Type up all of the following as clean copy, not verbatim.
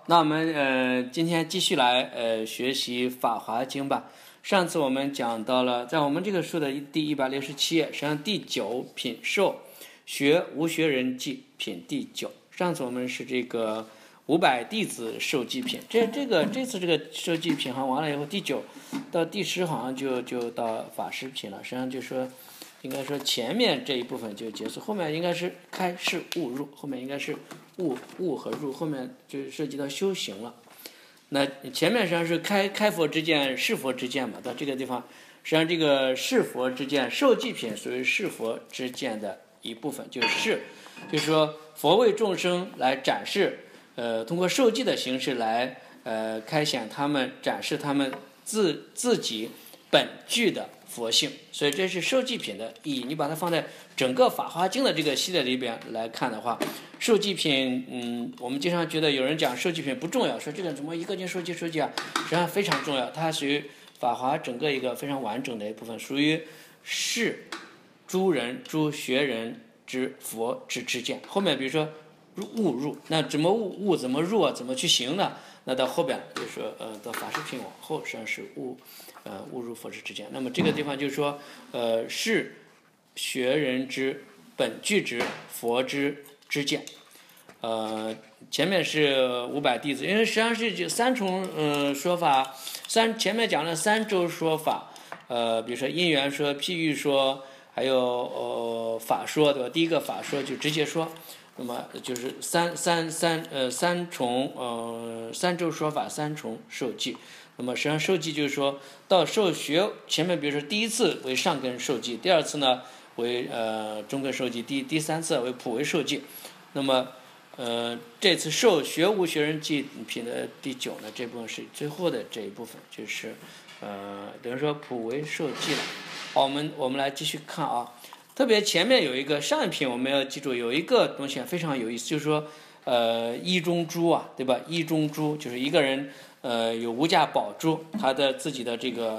那我们今天继续来学习《法华经》吧。上次我们讲到了，在我们这个书的第167页，实际上第9品授学无学人记品第9。上次我们是这个500弟子受记品，这次这个受记品好像完了以后，第9到第10好像就到法师品了。实际上就说，应该说前面这一部分就结束，后面应该是开示悟入，后面应该是悟和入，后面就涉及到修行了。那前面实际上是开佛之见、是佛之见嘛，到这个地方，实际上这个是佛之见受记品属于是佛之见的一部分，就是说佛为众生来展示，通过受记的形式来开显他们，展示他们自己本具的佛性，所以这是受记品的意义。你把它放在整个《法华经》的这个系列里边来看的话，受记品，我们经常觉得有人讲受记品不重要，说这个怎么一个经受记啊，实际上非常重要，它属于法华整个一个非常完整的一部分，属于是诸人诸学人之佛之见。后面比如说悟入，那怎么悟怎么入啊，怎么去行呢？那到后边就是说到法师品往后实际上是悟入佛之见。那么这个地方就是说是学人之本具之佛之见。前面是500弟子，因为实际上是3重说法，前面讲了3周说法，比如说因缘说、譬喻说，还有法说，对吧？第一个法说就直接说，那么就是三重3周说法，3重受记。那么实际上受记就是说到受学前面，比如说第一次为上根受记，第2次呢为中根受记，第3次为普为受记。那么这次受学无学人记品的第9呢，这部分是最后的这一部分，就是等于说普为受记了。好，我们来继续看啊。特别前面有一个上一品我们要记住有一个东西非常有意思，就是说一中珠啊，对吧？一中珠就是一个人有无价宝珠，他的自己的这个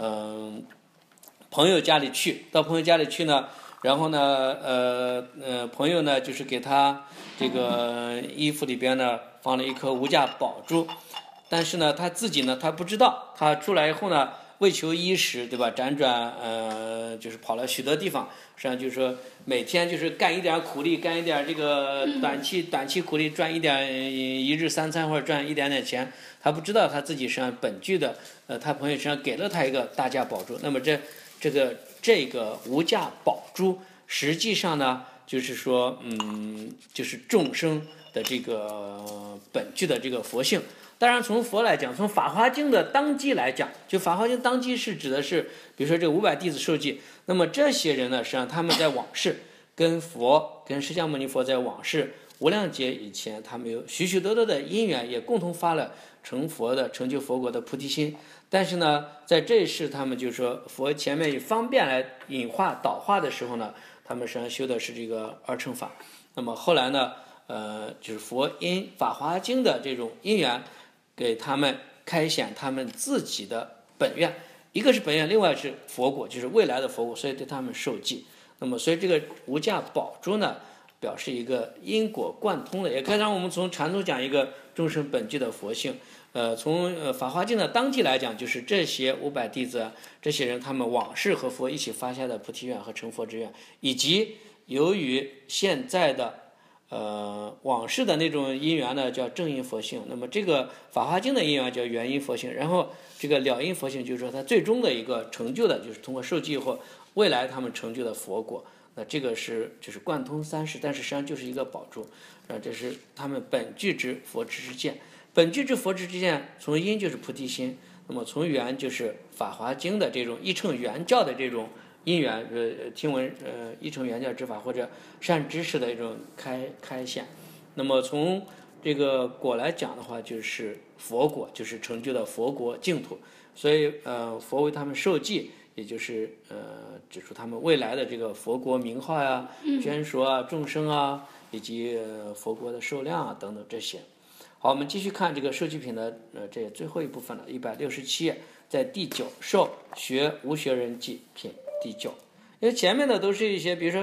朋友家里去，到朋友家里去呢，然后呢朋友呢就是给他这个衣服里边呢放了一颗无价宝珠，但是呢他自己呢他不知道，他出来以后呢为求衣食，对吧？辗转就是跑了许多地方，实际上就是说每天就是干一点苦力，干一点这个短期苦力，赚一点一日3餐或者赚一点点钱，他不知道他自己实际上本具的他朋友实际上给了他一个大价宝珠。那么这个无价宝珠实际上呢就是说就是众生的这个本具的这个佛性。当然从佛来讲，从《法华经》的当机来讲，就《法华经》当机是指的是比如说这500弟子受记，那么这些人呢实际上他们在往世跟释迦牟尼佛在往世无量劫以前，他们有许许多多的因缘，也共同发了成就佛国的菩提心。但是呢在这一世他们就是说佛前面以方便来引化导化的时候呢，他们实际上修的是这个2乘法。那么后来呢就是佛因《法华经》的这种因缘给他们开显他们自己的本愿，一个是本愿，另外是佛果，就是未来的佛果，所以对他们受记。那么所以这个无价宝珠呢表示一个因果贯通的，也可以让我们从禅宗讲一个众生本具的佛性。从法华经的当机来讲，就是这些500弟子这些人他们往世和佛一起发下的菩提愿和成佛之愿，以及由于现在的往世的那种因缘呢叫正因佛性，那么这个法华经的因缘叫原因佛性，然后这个了因佛性就是说它最终的一个成就的就是通过受记后未来他们成就的佛果。那这个就是贯通3世，但是实际上就是一个宝珠，这是他们本具之佛之见。本具之佛之见从因就是菩提心，那么从缘就是法华经的这种一乘圆教的这种因缘听闻一乘圆教之法或者善知识的一种开显。那么从这个果来讲的话，就是佛果，就是成就的佛国净土。所以佛为他们受记，也就是指出他们未来的这个佛国名号呀、眷属啊、众生啊，以及佛国的寿量啊等等这些。好，我们继续看这个受记品的这最后一部分了，167页，在第9受学无学人记品第9。因为前面的都是一些比如说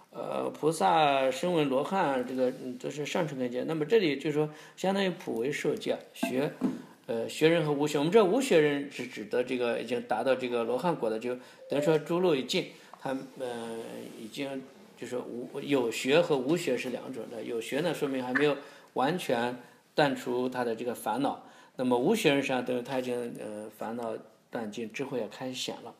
菩萨声闻罗汉，这个都是上乘根界。那么这里就是说，相当于普为受戒，学人和无学。我们知道无学人是指的这个已经达到这个罗汉果的，就等于说诸路已尽，他已经就是有学和无学是两种的。有学呢，说明还没有完全断除他的这个烦恼。那么无学人实际上等于他已经烦恼断尽，智慧也开显了。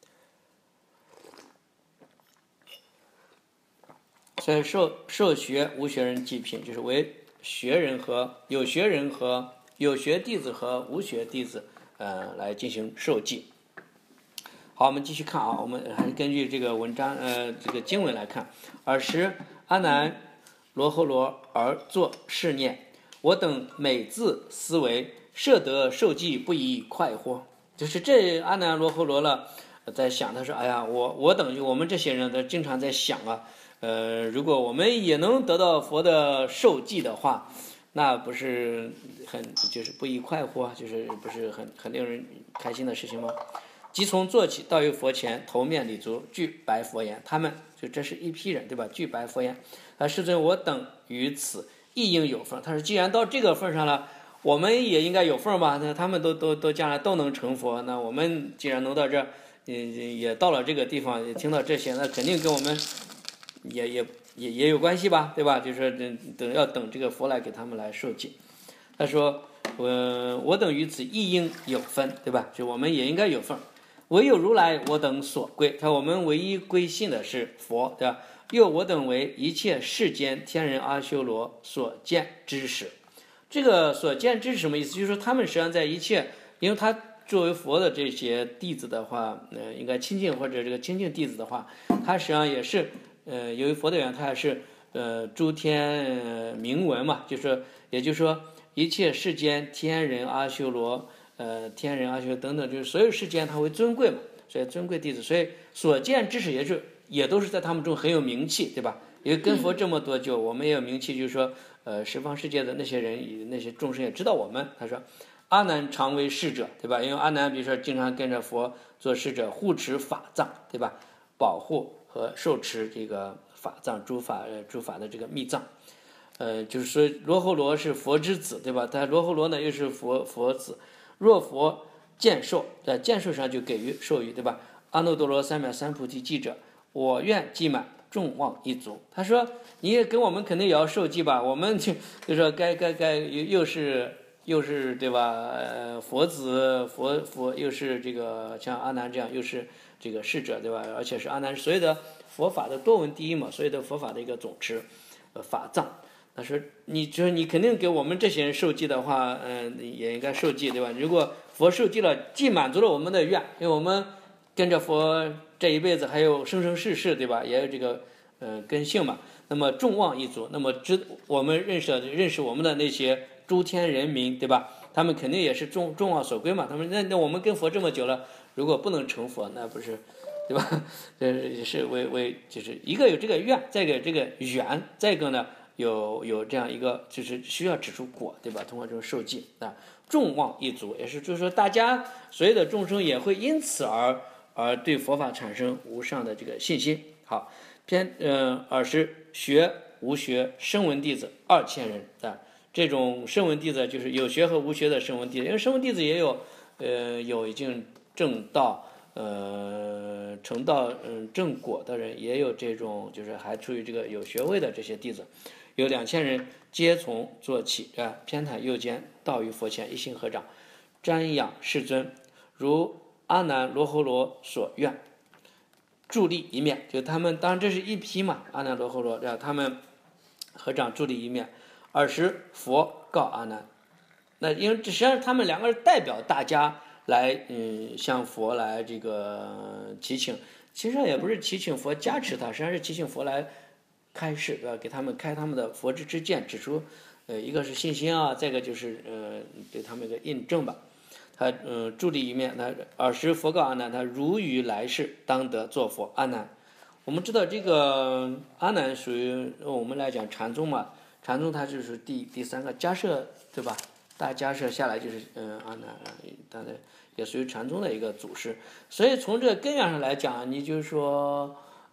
所以受学无学人即品，就是为学人和有学人和有学弟子和无学弟子来进行受记。好，我们继续看啊，我们还是根据这个文章这个经文来看。尔时阿难罗睺罗而作是念：我等每自思维，设得受记不以快活。就是这阿难罗睺罗了，在想，他说：哎呀，我等我们这些人，他经常在想啊。如果我们也能得到佛的受记的话，那不是就是不亦快乎，就是不是很令人开心的事情吗？即从坐起，到于佛前，头面礼足，具白佛言：他们就这是一批人，对吧？具白佛言：世尊，我等于此亦应有份。他说，既然到这个份上了，我们也应该有份吧？那他们都将来都能成佛，那我们既然能到这，也到了这个地方，也听到这些，那肯定跟我们也有关系吧，对吧？就是要等这个佛来给他们来受记。他说，我等于此亦应有分，对吧？就我们也应该有份。唯有如来我等所归，他我们唯一归信的是佛，对吧？又我等为一切世间天人阿修罗所见之识。这个所见之是什么意思？就是说他们实际上在一切，因为他作为佛的这些弟子的话，应该亲近或者这个亲近弟子的话，他实际上也是由于佛的缘，他也是诸天明闻嘛，也就是说一切世间天人阿修罗。天人阿修等等，就是所有世间他为尊贵嘛，所以尊贵弟子，所以所见之识也都是在他们中很有名气，对吧？因为跟佛这么多久，我们也有名气，就是说，十方世界的那些人、那些众生也知道我们。他说，阿难常为侍者，对吧？因为阿难比如说经常跟着佛做侍者，护持法藏，对吧？保护和受持这个法藏诸法的这个密藏。就是说罗睺罗是佛之子，对吧？但罗睺罗呢又是佛子。若佛见受，在见受上就给予授予，对吧？阿耨多罗三藐三菩提记者，我愿记满，众望一足。他说，你也跟我们肯定也要受记吧？我们就说该又是对吧？佛子佛又是这个像阿难这样，又是这个侍者，对吧？而且是阿难所有的佛法的多闻第一嘛，所有的佛法的一个总持，法藏。他说：“你肯定给我们这些人受记的话，也应该受记，对吧？如果佛受记了，既满足了我们的愿，因为我们跟着佛这一辈子还有生生世世，对吧？也有这个根性嘛。那么众望一足，那么我们认识我们的那些诸天人民，对吧？他们肯定也是众望所归嘛。他们那我们跟佛这么久了，如果不能成佛，那不是，对吧？这是就是一个有这个愿，再一个这个缘，再一个呢？”有这样一个，就是需要指出果，对吧？通过这种受记啊，众望一足，也是就是说，大家所有的众生也会因此而对佛法产生无上的这个信心。好，尔时学无学声闻弟子2000人啊，这种声闻弟子就是有学和无学的声闻弟子，因为声闻弟子也有已经证道。成道正果的人，也有这种就是还处于这个有学位的这些弟子，有2000人皆从坐起偏袒右肩，到于佛前，一心合掌，瞻仰世尊，如阿难罗睺罗所愿，伫立一面。就他们当然这是一批嘛，阿难罗睺罗他们合掌伫立一面。尔时佛告阿难，那因为实际上他们两个人代表大家。来向佛来这个祈请，其实也不是祈请佛加持他，实际上是祈请佛来开示，对吧？给他们开他们的佛之见，指出一个是信心啊，再一个就是对他们一个印证吧。他伫立一面，他尔时佛告阿难，他如于来世当得作佛。阿难，我们知道这个阿难属于我们来讲禅宗嘛，禅宗它就是第三个迦摄，对吧？大迦摄下来就是阿难，当然也属于禅宗的一个祖师。所以从这个根源上来讲，你就是说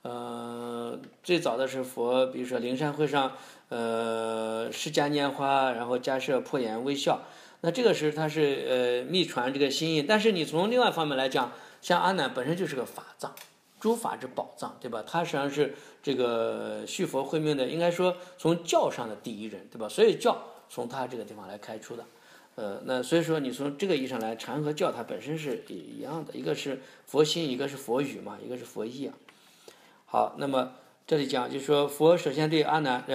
最早的是佛，比如说灵山会上，释迦拈花，然后迦叶破颜微笑，那这个是它是密传这个心意。但是你从另外一方面来讲，像阿难本身就是个法藏，诸法之宝藏，对吧？他实际上是这个续佛慧命的，应该说从教上的第一人，对吧？所以教从他这个地方来开出的。那所以说你从这个意义上来，禅和教它本身是一样的，一个是佛心，一个是佛语嘛，一个是佛意啊。好，那么这里讲就是说，佛首先对阿难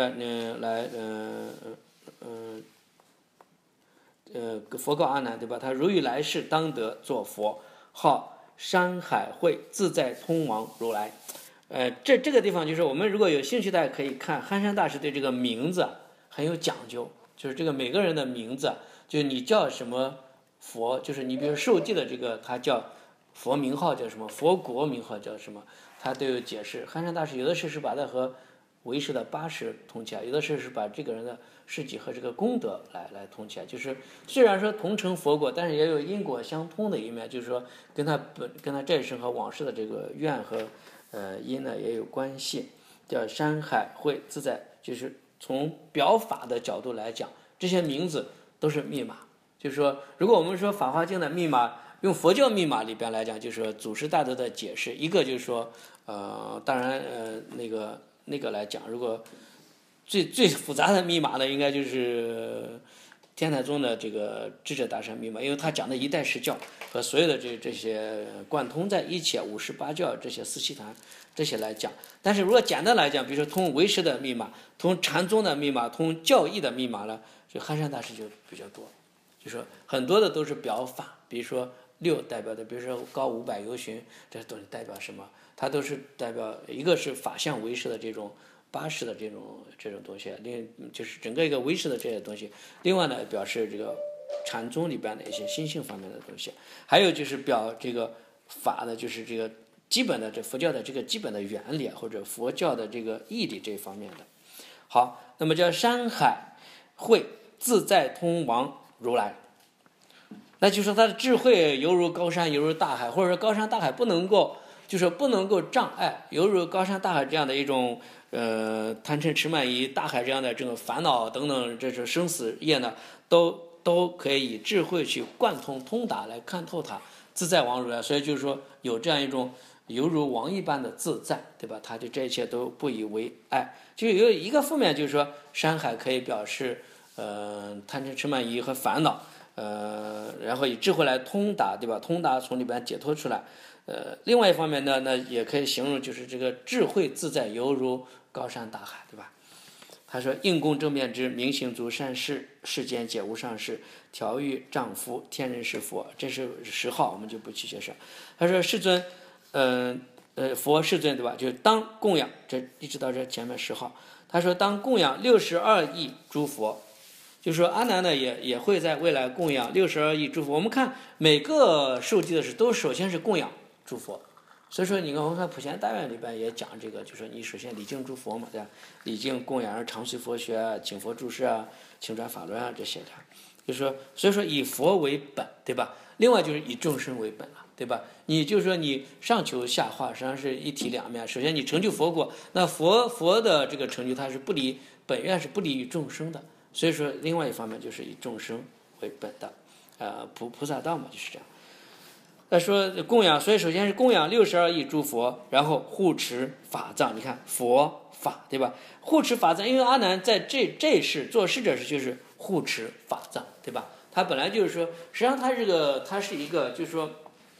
佛告阿难，对吧？他如欲来世当得作佛，号山海会自在通王如来。这个地方就是我们如果有兴趣，大家可以看憨山大师对这个名字很有讲究，就是这个每个人的名字，就你叫什么佛，就是你比如受记的这个，他叫佛名号叫什么，佛国名号叫什么，他都有解释。憨山大师有的是把它和唯识的80通起来，有的是把这个人的事迹和这个功德来通起来。就是虽然说同成佛果，但是也有因果相通的一面，就是说跟他这一生和往事的这个愿和因呢也有关系。叫山海会自在，就是从表法的角度来讲，这些名字都是密码。就是说，如果我们说《法华经》的密码，用佛教密码里边来讲，就是说祖师大德的解释，一个就是说，当然那个来讲，如果最复杂的密码呢，应该就是天台宗的这个智者大善密码，因为他讲的一代十教和所有的这些贯通在一起，58教这些四悉檀这些来讲。但是如果简单来讲，比如说通唯识的密码、通禅宗的密码、通教义的密码呢，就憨山大师就比较多。就说很多的都是表法，比如说6代表的，比如说高500由旬，这都是代表什么？它都是代表一个是法相唯识的这种80的这种东西，就是整个一个唯识的这些东西。另外呢，表示这个禅宗里边的一些心性方面的东西，还有就是表这个法的，就是这个基本的这佛教的这个基本的原理或者佛教的这个义理这方面的。好，那么叫山海会自在通王如来，那就是说他的智慧犹如高山，犹如大海，或者说高山大海不能够，就是不能够障碍，犹如高山大海这样的一种贪嗔痴慢疑大海这样的这种烦恼等等，这是生死业呢，都可以以智慧去贯通通达来看透它，自在王如来。所以就是说有这样一种犹如王一般的自在，对吧？他对这一切都不以为碍。就有一个负面，就是说山海可以表示贪嗔痴慢疑和烦恼，然后以智慧来通达，对吧？通达从里边解脱出来。另外一方面呢，那也可以形容就是这个智慧自在，犹如高山大海，对吧？他说：“应供正面之明行足善事，世间皆无上事，调御丈夫，天人是佛。”这是10号，我们就不去解释。他说：“世尊，佛世尊，对吧？就当供养，这一直到这前面10号。他说当供养62亿诸佛。”就是说阿难呢也会在未来供养62亿诸佛。我们看每个受记的是都首先是供养诸佛，所以说你看我们看普贤大愿里边也讲这个，就是说你首先礼敬诸佛嘛，对吧？礼敬供养常随佛学啊，请佛注释啊，请转法轮啊这些的，就是说所以说以佛为本，对吧？另外就是以众生为本了，对吧？你就是说你上求下化，实际上是一体两面。首先你成就佛果，那佛的这个成就它是不离本愿，是不离于众生的。所以说，另外一方面就是以众生为本的，菩萨道嘛，就是这样。他说供养，所以首先是供养62亿诸佛，然后护持法藏。你看佛法，对吧？护持法藏，因为阿难在这世做侍者时就是护持法藏，对吧？他本来就是说，实际上他是一个，就是说，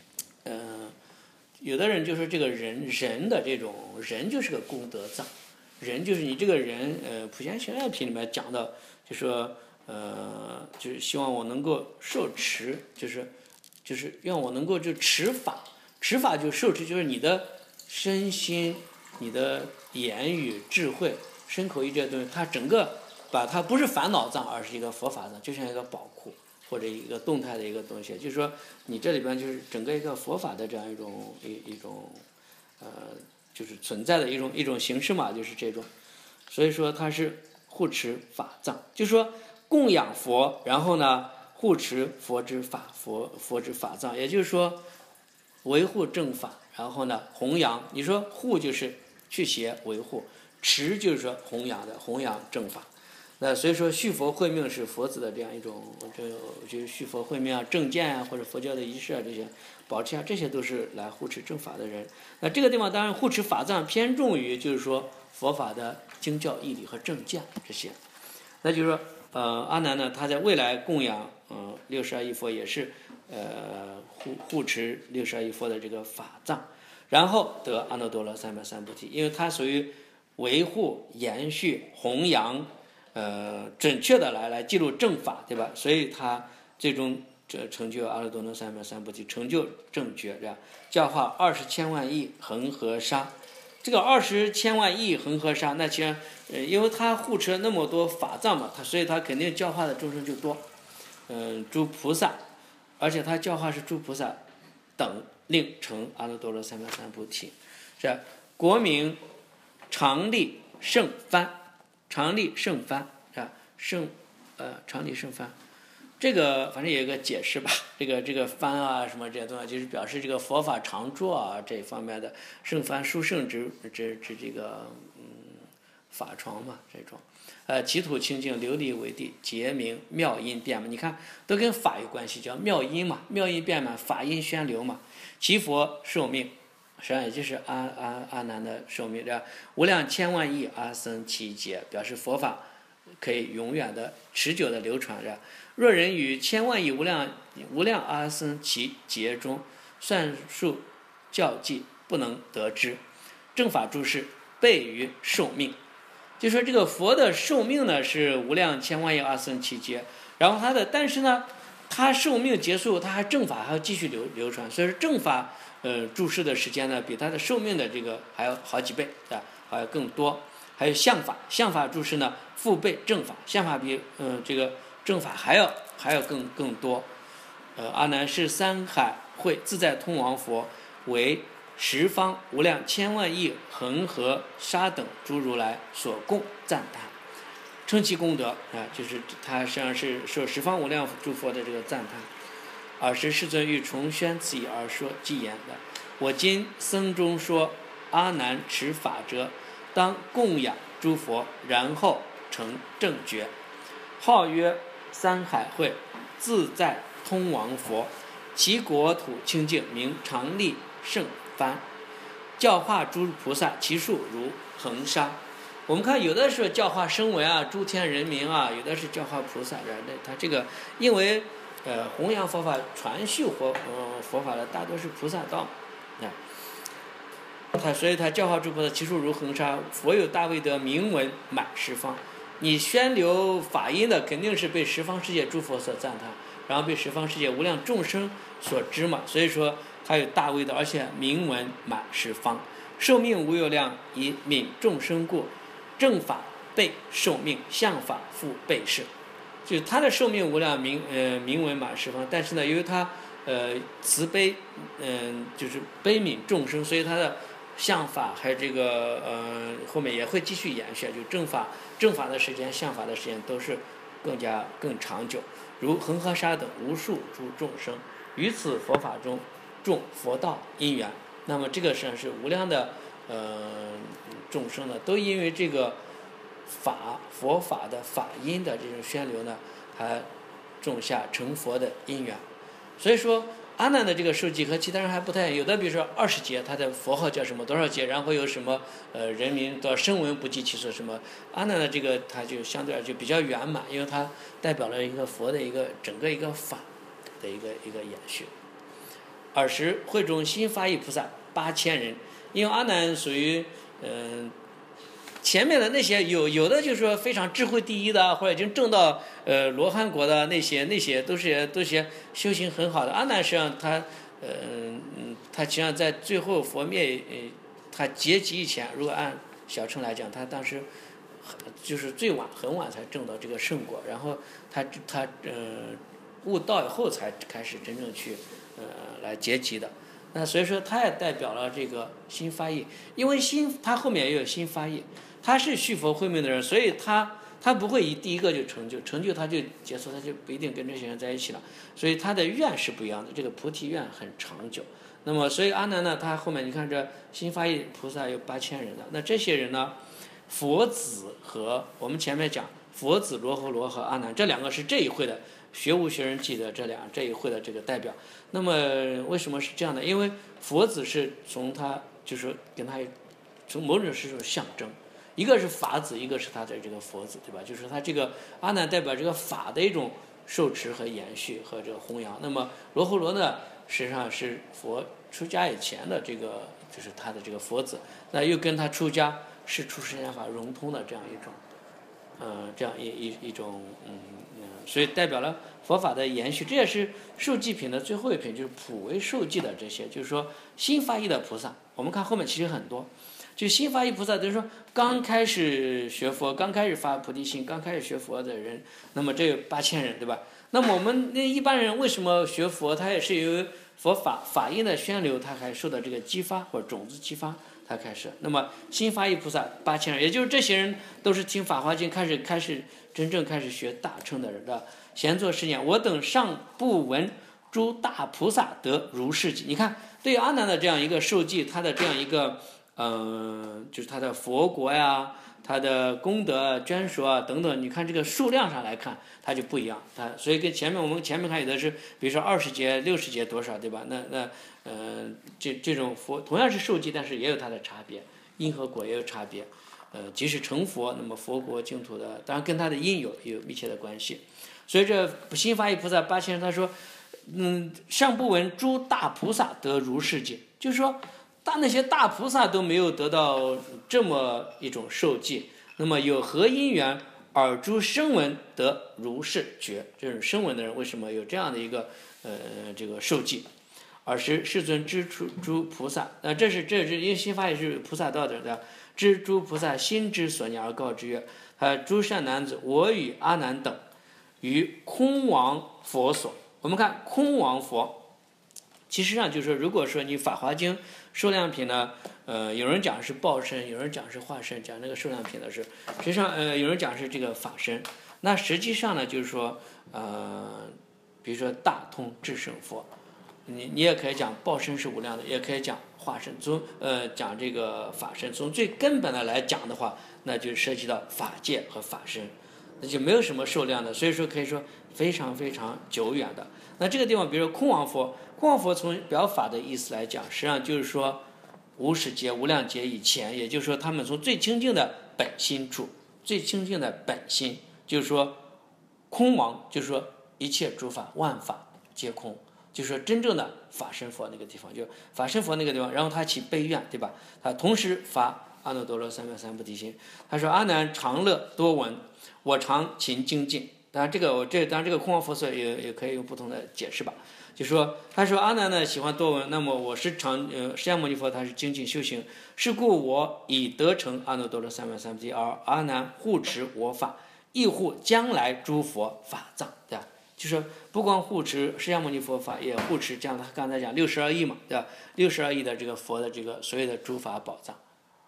有的人就说这个人的这种人就是个功德藏，人就是你这个人，普贤行愿品里面讲到。就说就是希望我能够受持，就是让我能够就持法就受持，就是你的身心、你的言语、智慧、身口意这些东西，它整个把它不是烦恼藏，而是一个佛法藏，就像一个宝库或者一个动态的一个东西。就是说你这里边就是整个一个佛法的这样一种就是存在的一种形式嘛，就是这种。所以说它是。护持法藏，就是说供养佛，然后呢护持佛之法，佛之法藏，也就是说维护正法，然后呢弘扬。你说护就是去邪维护，持就是说弘扬正法。那所以说续佛慧命是佛子的这样一种，就是续佛慧命啊、正见啊，或者佛教的仪式啊，这些保持啊，这些都是来护持正法的人。那这个地方当然护持法藏偏重于就是说佛法的经教义理和正见这些。那就是说阿难呢，他在未来供养62亿佛也是护持62亿佛的这个法藏，然后得阿耨多罗三藐三菩提，因为他属于维护、延续、弘扬。准确的来记录正法，对吧？所以他最终成就阿耨多罗三藐三菩提，成就正觉，这样教化20千万亿恒河沙。这个20千万亿恒河沙，那其实因为他护持了那么多法藏嘛，所以他肯定教化的众生就多。诸菩萨，而且他教化是诸菩萨等令成阿耨多罗三藐三菩提。这国名常利胜幡。常利胜幡啊，常利胜幡，这个反正有一个解释吧。这个幡啊什么这些东西，就是表示这个佛法常住啊这方面的。胜幡殊胜指这个法床嘛这种。其土清净，琉璃为地，结明妙音遍满。你看都跟法有关系，叫妙音嘛，妙音遍满，法音宣流嘛。其佛寿命。实际上也就是阿难的寿命，这无量千万亿阿僧祇劫，表示佛法可以永远的持久的流传着。若人于千万亿无量阿僧祇劫中算数教计，不能得知正法诸事备于寿命。就说这个佛的寿命呢是无量千万亿阿僧祇劫，然后但是呢他寿命结束，他还正法还要继续流传，所以说正法注释的时间呢比他的寿命的这个还要好几倍，对吧？还要更多。还有相法注释呢复倍正法，相法比这个正法还要更多。阿难是三海会自在通王佛，为十方无量千万亿恒河沙等诸如来所供赞叹，称其功德就是他实际上是受十方无量诸佛的这个赞叹。尔时世尊欲重宣此意而说偈言的：我今僧中说，阿难持法者，当供养诸佛，然后成正觉。号曰三海会自在通王佛，其国土清净，名常利胜幡，教化诸菩萨，其数如恒沙。我们看有的是教化声闻啊、诸天人民啊，有的是教化菩萨的。他这个因为弘扬佛法、传续佛法的大多是菩萨道，所以他教化诸菩萨，其数如恒沙。佛有大威德，名闻满十方。你宣流法音的，肯定是被十方世界诸佛所赞叹，然后被十方世界无量众生所知嘛。所以说他有大威德，而且名闻满十方，寿命无有量，以悯众生故，正法备寿命，相法复备世。就他的寿命无量，名闻满十方，但是呢，由于他慈悲，就是悲悯众生，所以他的相法还有这个后面也会继续延续，就正法的时间、相法的时间都是更长久。如恒河沙等无数诸众生，于此佛法中种佛道因缘。那么这个实际上是无量的众生呢，都因为这个佛法的法音的这种宣流呢，他种下成佛的因缘。所以说阿难的这个受记和其他人还不太一样，有的比如说20劫，他的佛号叫什么多少劫，然后有什么人民的声闻不计其数什么。阿难的这个他就相对而就比较圆满，因为他代表了一个佛的整个一个法的一个延续。尔时会中新发意菩萨8000人，因为阿难属于前面的那些有的就是说非常智慧第一的，或者已经证到罗汉国的那些都是修行很好的。阿难实际上他实际上在最后佛灭他结集以前，如果按小乘来讲，他当时就是很晚才证到这个圣果，然后他悟道以后才开始真正去来结集的。那所以说他也代表了这个新发意，因为他后面也有新发意，他是续佛慧命的人，所以他他不会以第一个就成就，成就他就结束，他就不一定跟这些人在一起了。所以他的愿是不一样的，这个菩提愿很长久。那么所以阿难呢，他后面你看这新发意菩萨有8000人的，那这些人呢，佛子和我们前面讲佛子罗侯罗和阿难这两个是这一会的学无学人记的这一会的这个代表。那么为什么是这样的？因为佛子是从他就是跟他从某种是一种象征，一个是法子，一个是他的这个佛子，对吧？就是他这个阿难代表这个法的一种受持和延续和这个弘扬。那么罗侯罗呢，实际上是佛出家以前的这个就是他的这个佛子，那又跟他出家是出世间法融通的这样一种这样一种所以代表了佛法的延续。这也是受记品的最后一品，就是普为受记的这些，就是说新发意的菩萨。我们看后面其实很多，就新发意菩萨，就是说刚开始学佛、刚开始发菩提心、刚开始学佛的人，那么这有8000人，对吧？那么我们那一般人为什么学佛？他也是由佛法音的宣流，他还受到这个激发或者种子激发。他开始，那么新发意菩萨8000人，也就是这些人都是听《法华经》开始真正开始学大乘的人的。闲坐是念，我等尚不闻诸大菩萨得如是记。你看，对于阿难的这样一个受记，他的这样一个就是他的佛国呀，他的功德捐赎啊等等，你看这个数量上来看，它就不一样。所以跟我们前面看有的是，比如说20节、60节多少，对吧？这种佛同样是受记，但是也有它的差别，因和果也有差别。即使成佛，那么佛国净土的，当然跟他的因有密切的关系。所以这新发意菩萨8000人，他说，尚不闻诸大菩萨得如是记，就是说，那些大菩萨都没有得到这么一种受记，那么有何因缘尔诸声闻得如是觉？这种声闻的人为什么有这样的一个这个受记？尔时世尊知诸菩萨，这是因为新发意是菩萨道的，知诸菩萨心之所念而告之曰：诸善男子，我与阿难等于空王佛所。我们看空王佛，其实上就是说，如果说你《法华经》数量品呢，有人讲是报身，有人讲是化身，讲那个数量品的是，实际上有人讲是这个法身。那实际上呢，就是说比如说大通智胜佛。你也可以讲报身是无量的，也可以讲化身。讲这个法身，从最根本的来讲的话，那就涉及到法界和法身，那就没有什么数量的，所以说可以说非常非常久远的。那这个地方，比如说空王佛，空王佛从表法的意思来讲，实际上就是说无始劫、无量劫以前，也就是说他们从最清净的本心处，最清净的本心，就是说空王，就是说一切诸法万法皆空。就是说真正的法身佛那个地方，就法身佛那个地方，然后他起悲愿，对吧？他同时发阿耨多罗三藐三菩提心。他说：“阿难常乐多闻，我常勤精进。”当然，当然这个空王佛所也可以用不同的解释吧。就说他说阿难呢喜欢多闻，那么我是释迦牟尼佛他是精进修行，是故我已得成阿耨多罗三藐三菩提，而阿难护持我法，亦护将来诸佛法藏，对吧？就是不光护持释迦牟尼佛法，也护持这样的，刚才讲62亿嘛，对吧？62亿的这个佛的这个所有的诸法宝藏、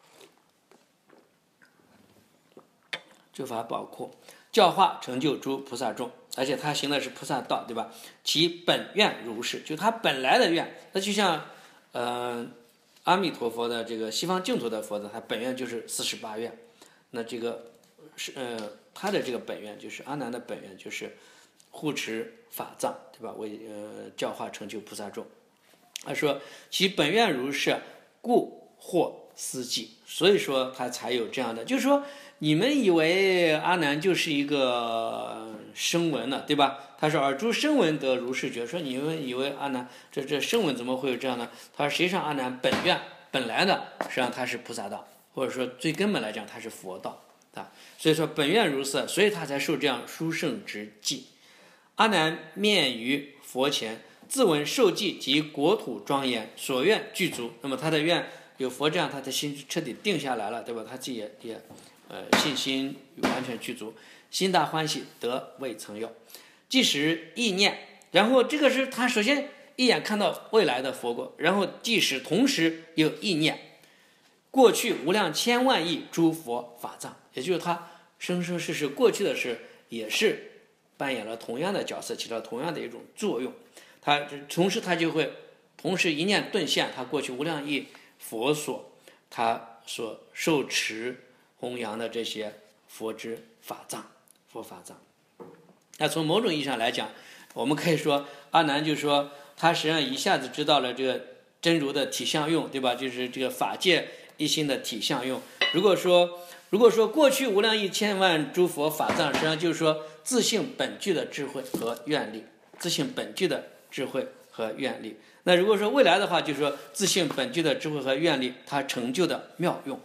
诸法宝库，教化成就诸菩萨众，而且他行的是菩萨道，对吧？其本愿如是，就他本来的愿，那就像阿弥陀佛的这个西方净土的佛的，他本愿就是48愿，那这个是他的这个本愿就是阿难的本愿就是护持法藏，对吧？为教化成就菩萨众。他说其本愿如是，故获思记。所以说他才有这样的，就是说你们以为阿难就是一个声闻呢，对吧？他说尔诸声闻得如是觉。说你们以为阿难这声闻怎么会有这样呢？他说实际上阿难本愿本来呢，实际上他是菩萨道，或者说最根本来讲他是佛道啊。所以说本愿如是，所以他才受这样殊胜之记。阿难面于佛前，自闻受记及国土庄严，所愿具足。那么他的愿有佛这样，他的心彻底定下来了，对吧？他自己也信心完全具足，心大欢喜，得未曾有。即时意念，然后这个是他首先一眼看到未来的佛国，然后即时同时有意念，过去无量千万亿诸佛法藏，也就是他生生世世过去的事也是扮演了同样的角色，起到同样的一种作用。他同时他就会同时一念顿现，他过去无量亿佛所他所受持弘扬的这些佛之法藏、佛法藏。那从某种意义上来讲，我们可以说阿难就说他实际上一下子知道了这个真如的体相用，对吧？就是这个法界一心的体相用。如果说过去无量亿千万诸佛法藏，实际上就是说自性本具的智慧和愿力，自性本具的智慧和愿力。那如果说未来的话，就是说自性本具的智慧和愿力，它成就的妙用。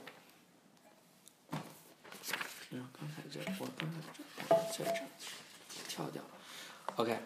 刚才这跳掉了 ，OK。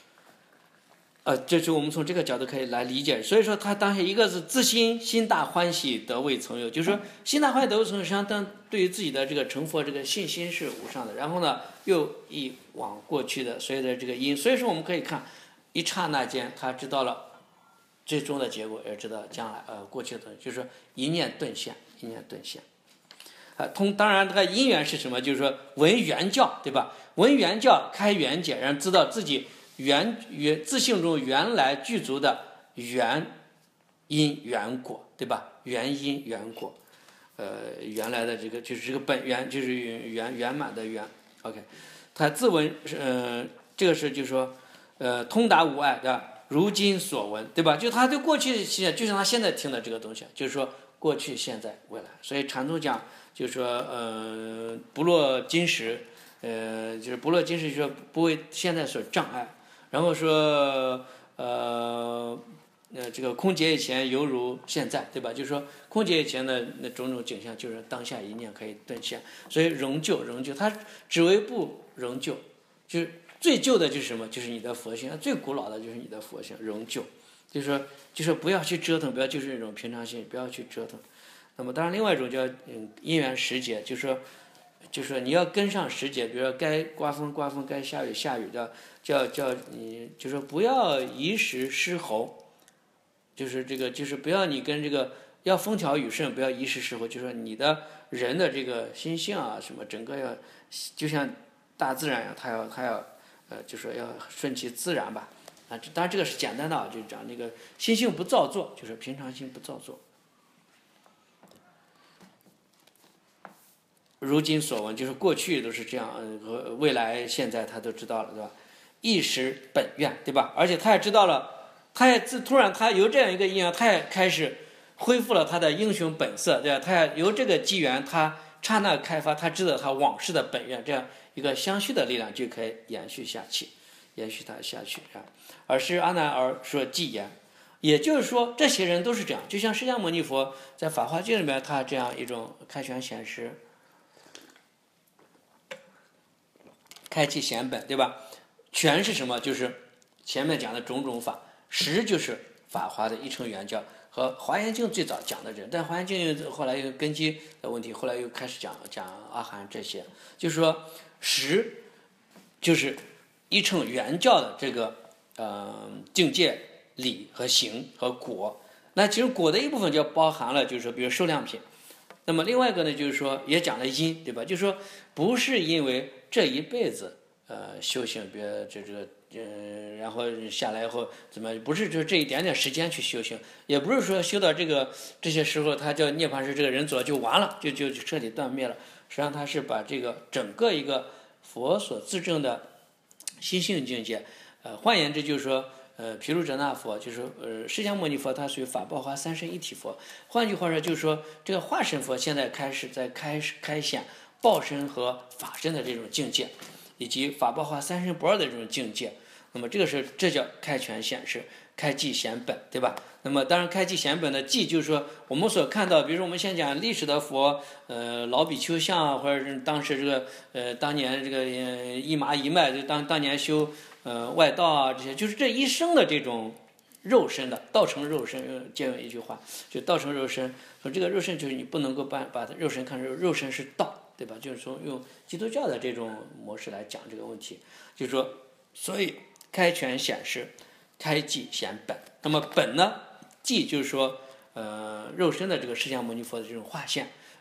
这是我们从这个角度可以来理解。所以说，他当下一个是自心大欢喜，得未曾有，就是说心大欢喜得未曾有，实际上对于自己的这个成佛这个信心是无上的。然后呢，又一往过去的所有的这个因，所以说我们可以看一刹那间，他知道了最终的结果，也知道将来过去的，就是说一念顿现，一念顿现。当然这个因缘是什么？就是说闻缘教，对吧？闻缘教开缘解，然后知道自己自性中原来具足的原因缘果，对吧？原因缘果，原来的这个就是这个本源，就是圆满的圆。OK， 他自闻，这个是就是说，通达无碍，对吧？如今所闻，对吧？就他对过去现在，就像他现在听的这个东西，就是说过去、现在、未来。所以禅宗讲，就是说，不落今时，就是不落今时，就是说不为现在所障碍。然后说，这个空劫以前犹如现在，对吧？就是说空劫以前的那种种景象，就是当下一念可以顿现。所以仍旧，它只为不仍旧，就是最旧的就是什么？就是你的佛性，最古老的就是你的佛性，仍旧。就是说不要去折腾，不要就是那种平常心，不要去折腾。那么当然，另外一种叫因缘时节，就是说你要跟上时节，比如说该刮风刮风，该下雨下雨的，叫你就说不要一时失候，就是这个就是不要你跟这个要风调雨顺，不要一时失候，就是说你的人的这个心性啊什么，整个要就像大自然一样，它要就说要顺其自然吧。当然这个是简单的啊，就讲那个心性不造作，就是平常心不造作。如今所闻，就是过去都是这样，和未来现在他都知道了，对吧？一时本愿，对吧？而且他也知道了，他也突然他由这样一个因缘，他也开始恢复了他的英雄本色，对吧？他也由这个机缘，他刹那开发，他知道他往事的本愿，这样一个相续的力量就可以延续下去啊。而是阿难而说偈言，也就是说，这些人都是这样，就像释迦牟尼佛在《法华经》里面，他这样一种开权显实。开启显本，对吧？权是什么？就是前面讲的种种法，实就是法华的一乘圆教和华严经最早讲的人，但华严经后来又根基的问题，后来又开始讲阿含这些，就是说实就是一乘圆教的这个境界理和行和果。那其实果的一部分就包含了，就是说比如受量品。那么另外一个呢，就是说也讲了因，对吧？就是说不是因为这一辈子修行，比如然后下来以后怎么，不是就这一点点时间去修行，也不是说修到这些时候，他叫涅槃时这个人走就完了，就彻底断灭了。实际上他是把这个整个一个佛所自证的心性境界，换言之就是说。毗卢遮那佛就是释迦牟尼佛，他属于法报华三身一体佛。换句话说，就是说这个化身佛现在开始开显报身和法身的这种境界，以及法报华三身不二的这种境界。那么这叫开权显示，开寂显本，对吧？那么当然开寂显本的寂，就是说我们所看到，比如说我们先讲历史的佛，老比丘像，或者是当时这个当年这个一麻一脉，就当年修。外道啊，这些就是这一生的这种肉身的道成肉身，借用一句话，就道成肉身。说这个肉身就是你不能够把肉身看成肉身是道，对吧？就是说用基督教的这种模式来讲这个问题，就是说，所以开权显示，开寂显本。那么本呢，寂就是说，肉身的这个释迦牟尼佛的这种化现，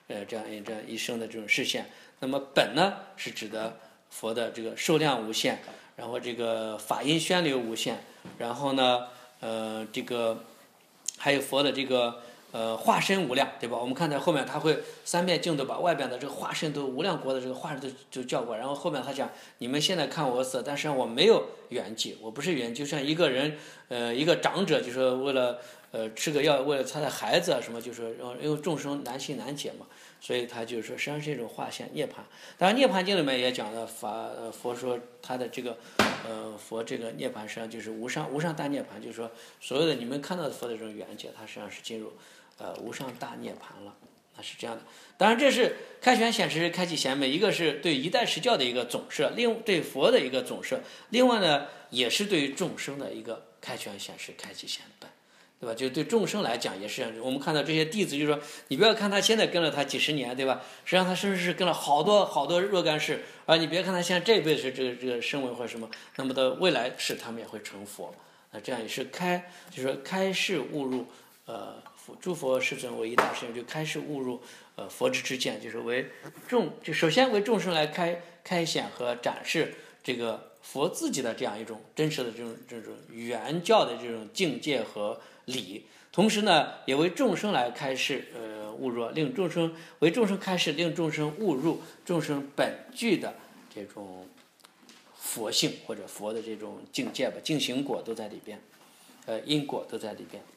这样一生的这种实现。那么本呢是指的佛的这个寿量无限，然后这个法音宣流无限，然后呢这个还有佛的这个化身无量，对吧？我们看在后面他会三面镜都把外边的这个化身都无量国的这个化身都就叫过来，然后后面他讲你们现在看我死，但实际上我没有圆寂，我不是圆寂，就像一个人一个长者就说为了吃个药，为了他的孩子啊什么，就说因为众生难信难解嘛，所以他就说实际上是一种化现涅槃。当然涅槃经里面也讲了佛说他的这个佛这个涅槃实际上就是无上大涅槃，就是说所有的你们看到的佛的这种圆寂，它实际上是进入无上大涅槃了。那是这样的。当然这是开权显实开启显美，一个是对一代实教的一个总摄，对佛的一个总摄，另外呢也是对于众生的一个开权显实开启显本，对吧？就对众生来讲也是这样。我们看到这些弟子，就是说你不要看他现在跟了他几十年，对吧？实际上他甚至是跟了好多若干世，而你别看他现在这一辈子是这个声闻或者什么，那么的未来世他们也会成佛。那这样也是就是说开示悟入诸佛世尊为一大圣，就开示悟入佛之见，就是就首先为众生来开显和展示这个佛自己的这样一种真实的这种原教的这种境界和理，同时呢也为众生来开示悟入，为众生开示，令众生悟入众生本具的这种佛性或者佛的这种境界吧，净行果都在里边，因果都在里边。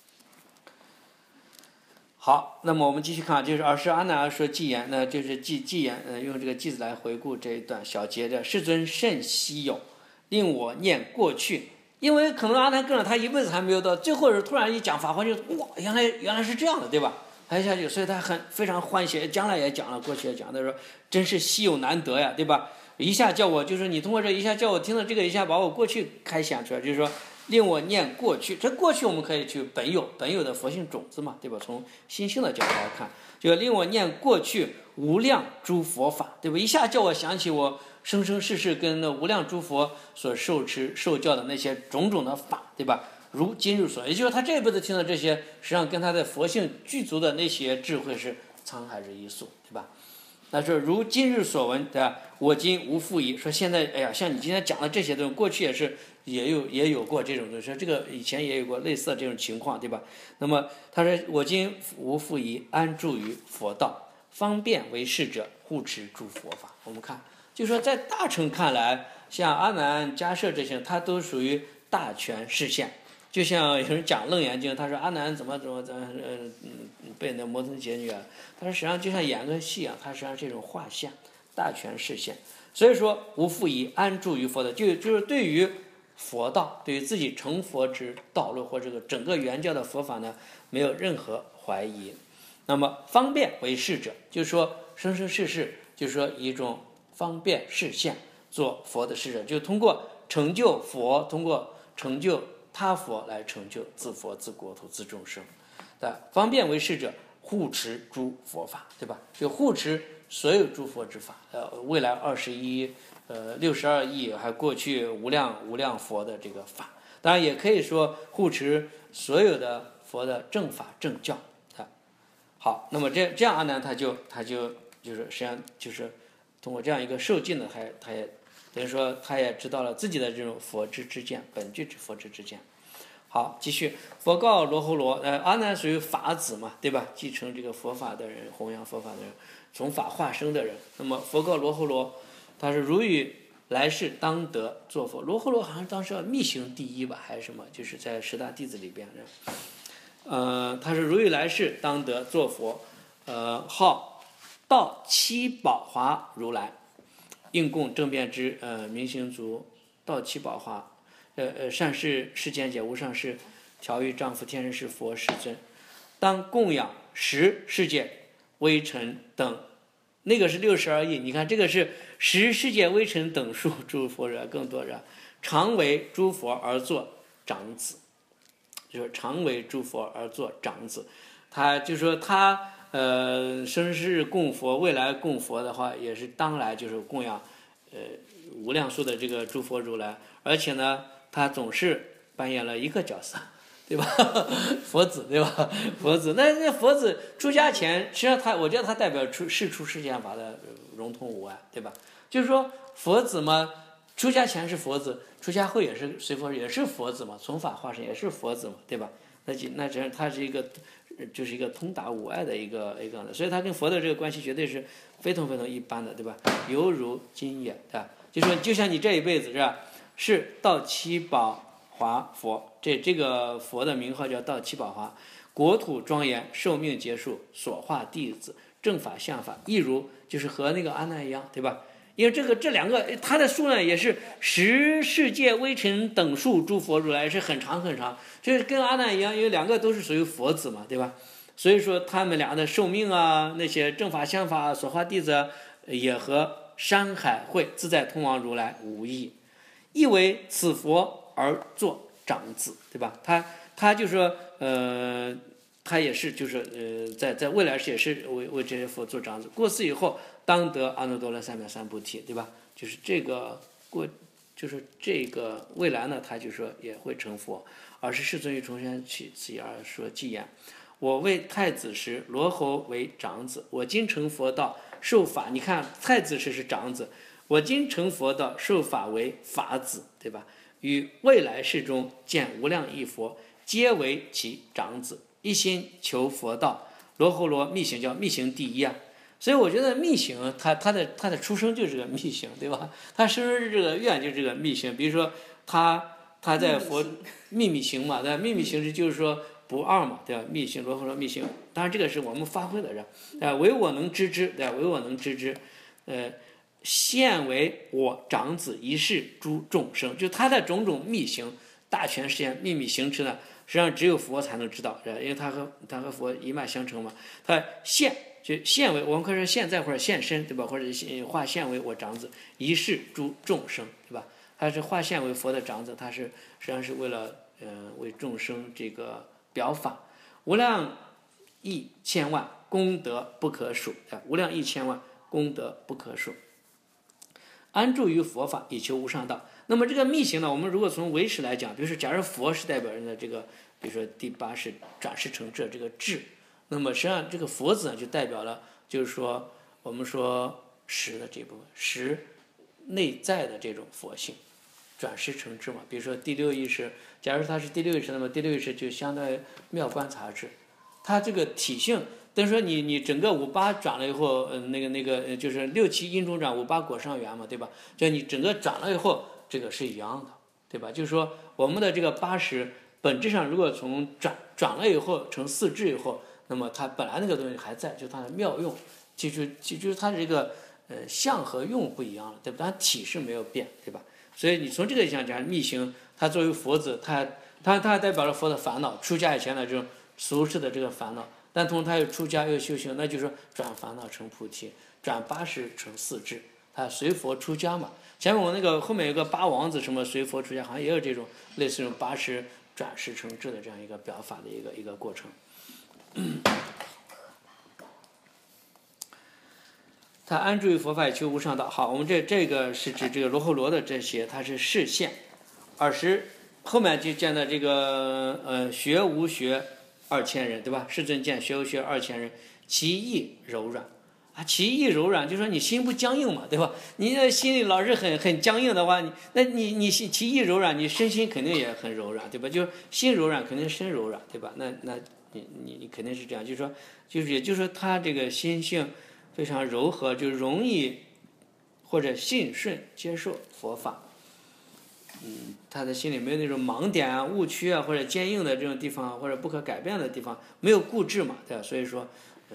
好，那么我们继续看，就是尔时阿难而说偈言，那就是偈言，用这个偈子来回顾这一段小节的。世尊甚稀有，令我念过去。因为可能阿难跟了他一辈子还没有到，最后是突然一讲法华，就哇，原来是这样的，对吧？他一下就，所以他非常欢喜，将来也讲了，过去也讲，他说真是稀有难得呀，对吧？一下叫我，就是你通过这一下叫我听到这个，一下把我过去开显出来，就是说令我念过去。这过去我们可以去本有的佛性种子嘛，对吧？从心性的角度来看，就令我念过去无量诸佛法，对吧？一下叫我想起我生生世世跟那无量诸佛所受教的那些种种的法，对吧？如今日所，也就是说他这一辈子听的这些，实际上跟他的佛性具足的那些智慧是沧海之一粟，对吧？那说如今日所闻，对吧？我今无复疑。说现在，哎呀，像你今天讲的这些东西，过去也有过这种东西，说这个以前也有过类似的这种情况，对吧？那么他说我今无复疑，安住于佛道，方便为事者，护持诸佛法。我们看，就是说在大乘看来，像阿难、迦摄这些，他都属于大权示现。就像有人讲《楞严经》，他说阿难怎么被那摩登伽女啊，他说实际上就像演个戏啊，他实际上是一种画像，大权示现。所以说无复疑，安住于佛道，就是对于佛道，对于自己成佛之道路或这个整个原教的佛法呢，没有任何怀疑。那么方便为事者，就是说生生世世，就是说一种方便示现做佛的使者，就通过成就佛，通过成就他佛来成就自佛、自国土、自众生。方便为事者，护持诸佛法，对吧？就护持所有诸佛之法，未来62亿，还过去无量佛的这个法。当然也可以说护持所有的佛的正法正教。好，那么这样阿难他就是实际上就是通过这样一个受尽的，他也等于说他也知道了自己的这种佛之见，本具之佛之见。好，继续。佛告罗睺罗，阿难属于法子嘛，对吧？继承这个佛法的人，弘扬佛法的人，从法化生的人。那么佛告罗睺罗，他说如与来世当得作佛。罗睺罗好像当时密行第一吧，还是什么？就是在十大弟子里边。他说如与来世当得作佛，号道七宝华如来，应供正遍知明行足道七宝华。善事世间解无上士，调御丈夫天人是佛世尊，当供养10世界微尘等，那个是62亿。你看这个是10世界微尘等数诸佛者，更多者，常为诸佛而作长子，就是常为诸佛而作长子。他就说他生世供佛，未来供佛的话，也是当来就是供养无量数的这个诸佛如来，而且呢。他总是扮演了一个角色， 对吧？佛子，对吧？佛子，那佛子出家前，实际上我觉得他代表世出世间法的融通无碍，对吧？就是说佛子嘛，出家前是佛子，出家后也是随佛也是佛子嘛，从法化身也是佛子嘛，对吧？那这他是一个就是一个通达无碍的一个，所以他跟佛的这个关系绝对是非同一般的，对吧？犹如今也，对吧？就说就像你这一辈子是吧？是道七宝华佛，这个佛的名号叫道七宝华，国土庄严，寿命结束，所化弟子，正法相法，亦如，就是和那个阿难一样，对吧？因为这两个，它的数呢也是十世界微尘等数诸佛如来，是很长很长，就是跟阿难一样，因为两个都是属于佛子嘛，对吧？所以说他们俩的寿命啊，那些正法相法所化弟子，也和山海会自在通王如来无异，亦为此佛而作长子，对吧？他就说他也是就是在未来世也是为这些佛做长子，过世以后当得阿耨多罗三藐三菩提，对吧？就是这个就是这个未来呢，他就说也会成佛。而是世尊于重宣起此而说偈言：我为太子时，罗侯为长子，我今成佛道受法。你看太子时是长子，我今成佛道受法为法子，对吧？于未来世中见无量亿佛，皆为其长子，一心求佛道。罗侯罗密行叫密行第一啊。所以我觉得密行他的出生就是个密行，对吧？他生日这个愿就是这个密行。比如说他在佛秘密行嘛，对吧？秘密行是就是说不二嘛，对吧？密行罗侯罗密行，当然这个是我们发挥的，是吧？唯我能知之，对吧？唯我能知之，现为我长子一世诸众生，就他的种种密行、大权实现、秘密行持呢，实际上只有佛才能知道，因为他和佛一脉相承嘛。他就现为我们可以说现在或者现身，对吧？或者化现为我长子一世诸众生，对吧？他是化现为佛的长子，他是实际上是为了为众生这个表法，无量亿千万功德不可数，无量亿千万功德不可数。安住于佛法以求无上道。那么这个密行呢，我们如果从唯识来讲，比如说假如佛是代表人的这个，比如说第八是转世成智这个智，那么实际上这个佛子呢就代表了，就是说我们说识的这部分，识内在的这种佛性，转世成智嘛。比如说第六意识，假如它是第六意识，那么第六意识就相当于妙观察智，它这个体性。等于说你整个58转了以后，那个就是6、7因中转，58果上缘嘛，对吧？就你整个转了以后，这个是一样的，对吧？就是说我们的这个80本质上，如果从转了以后成4智以后，那么它本来那个东西还在，就它的妙用，就是它的这个相和用不一样了，对吧？但体是没有变，对吧？所以你从这个意义上讲，密行它作为佛子，它代表了佛的烦恼，出家以前的这种俗世的这个烦恼。但同时他又出家又修行，那就是说转烦恼成菩提，转80成4智，他随佛出家嘛。前面我那个后面有个8王子什么随佛出家，好像也有这种类似这种80转世成智的这样一个表法的一个过程。他安住于佛法以求无上道。好，我们这个是指这个罗侯罗的这些，它是示现。20后面就见到这个学无学2000人，对吧？世尊见学无学2000人，其意柔软啊，其意柔软，就说你心不僵硬嘛，对吧？你的心里老是很僵硬的话，那你其意柔软，你身心肯定也很柔软，对吧？就心柔软，肯定身柔软，对吧？那你肯定是这样，就是说也就是说他这个心性非常柔和，就容易或者信顺接受佛法。他的心里没有那种盲点啊、误区啊，或者坚硬的这种地方，或者不可改变的地方，没有固执嘛，对吧？所以说，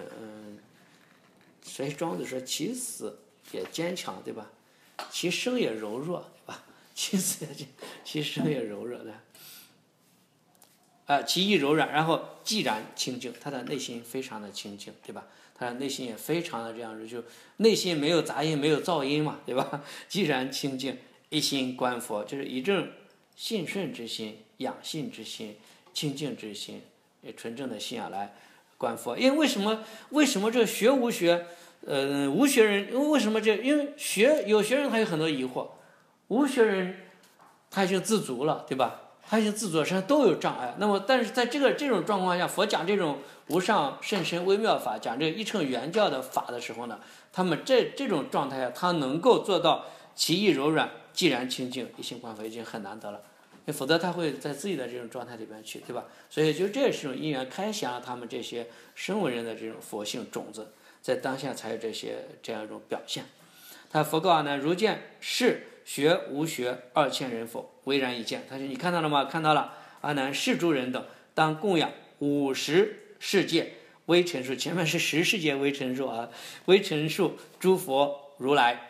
所以庄子说其死也坚强，对吧？其生也柔弱，对吧？其生也柔弱的，其意柔软，然后寂然清净，他的内心非常的清净，对吧？他的内心也非常的这样，就内心没有杂音，没有噪音嘛，对吧？寂然清净。一心观佛，就是以正信顺之心、养信之心、清净之心、纯正的信仰来观佛。因为为什么这学无学，无学人为什么因为有学人他有很多疑惑，无学人他已经自足了，对吧？ 他行自作身都有障碍。那么，但是在这种状况下，佛讲这种无上甚深微妙法，讲这个一乘圆教的法的时候呢，他们这种状态下，他能够做到其意柔软，寂然清净，一心观佛，已经很难得了。否则他会在自己的这种状态里边去，对吧？所以就这是种因缘开显了他们这些声闻人的这种佛性种子，在当下才有这样一种表现。他佛告呢，如见是学无学2000人否？唯然一见。他说你看到了吗？看到了。阿难，是诸人等当供养50世界微尘数，前面是10世界微尘数啊，微尘数诸佛如来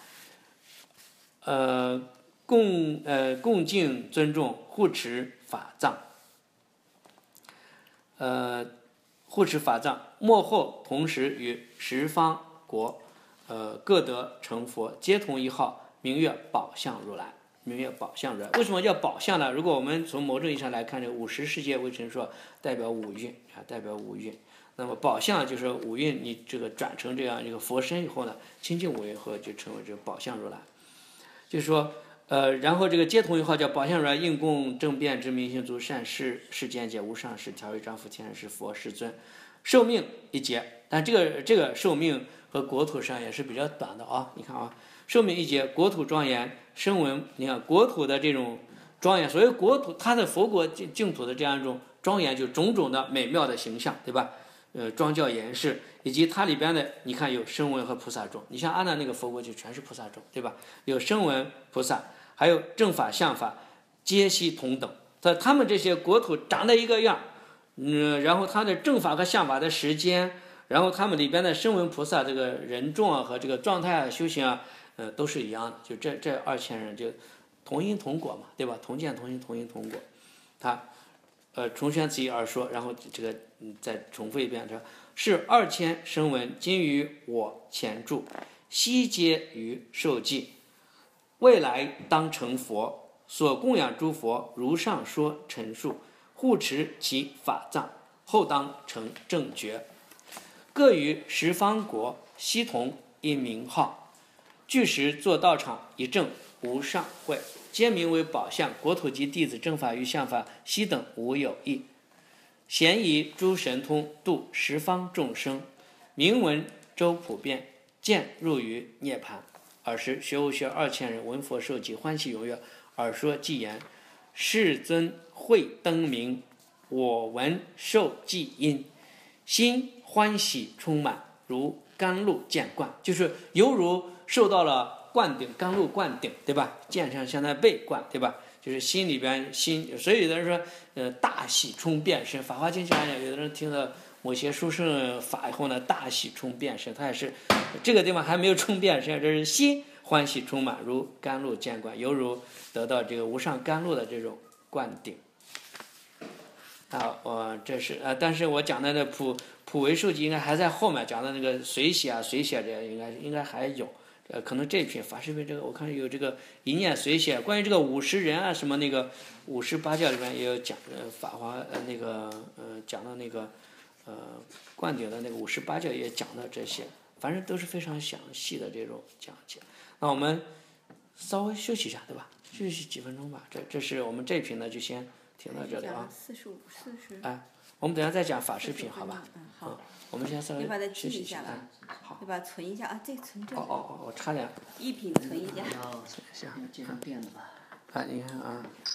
恭敬尊重护持法藏，护持法藏，末后同时与十方国各得成佛，皆同一号，名曰宝相如来。名曰宝相如来。为什么叫宝相呢？如果我们从某种意义上来看，这50世界微尘数代表五蕴啊，代表五蕴。那么宝相就是五蕴，你这个转成这样一个佛身以后呢，清净五蕴后就成为这个宝相如来。就是说，然后这个皆同一号叫宝相如来，应供正遍知明行足善事世间解无上士调御丈夫天是佛世尊，寿命一劫。但这个寿命和国土上也是比较短的啊，你看啊。寿命一劫，国土庄严，声闻。你看国土的这种庄严，所谓国土，它的佛国净土的这样一种庄严，就种种的美妙的形象，对吧？庄教严饰，以及它里边的，你看有声闻和菩萨众。你像阿难那个佛国就全是菩萨众，对吧？有声闻菩萨，还有正法、相法，皆悉同等。他们这些国土长得一个样，然后它的正法和相法的时间，然后他们里边的声闻菩萨这个人众啊和这个状态啊、修行啊。都是一样的，就这2000人就同因同果嘛，对吧？同见同因同因同果。他重宣此意而说，然后这个再重复一遍，说是2000声闻今于我前住，悉皆于受记，未来当成佛，所供养诸佛如上说陈述，护持其法藏，后当成正觉，各于十方国悉同一名号。具时作道场以正无上会，皆名为宝相。国土及弟子正法与相法悉等无有异。咸以诸神通度十方众生，名闻周普遍，见入于涅槃。尔时学无学2000人闻佛受记，欢喜踊跃，耳说偈言：世尊慧灯明，我闻受记音，心欢喜充满，如甘露见灌，就是犹如受到了灌顶，甘露灌顶，对吧？剑上相当被灌，对吧？就是心里边所以有的人说，大喜充遍身。法华经讲有的人听了某些殊胜法以后呢，大喜充遍身，他也是这个地方还没有充遍身，这是心欢喜充满，如甘露见灌，犹如得到这个无上甘露的这种灌顶。啊，这是但是我讲的那普为受记应该还在后面，讲的那个随写这应该还有。可能这一品法师品这个我看有这个一念随写，关于这个50人啊什么那个58教里面也有讲，法华那个讲到那个灌顶的那个58教也讲到这些，反正都是非常详细的这种讲解。那我们稍微休息一下，对吧？休息几分钟吧。这是我们这一品呢就先停到这里啊。 45、40。 哎，我们等一下再讲法师品，好吧？ 好。 我们先稍微你把它记一下吧。好。 你把它存一下啊，这个存这个。 我差点。 一品存一下。 存一下。 介绍电子吧。 你看啊。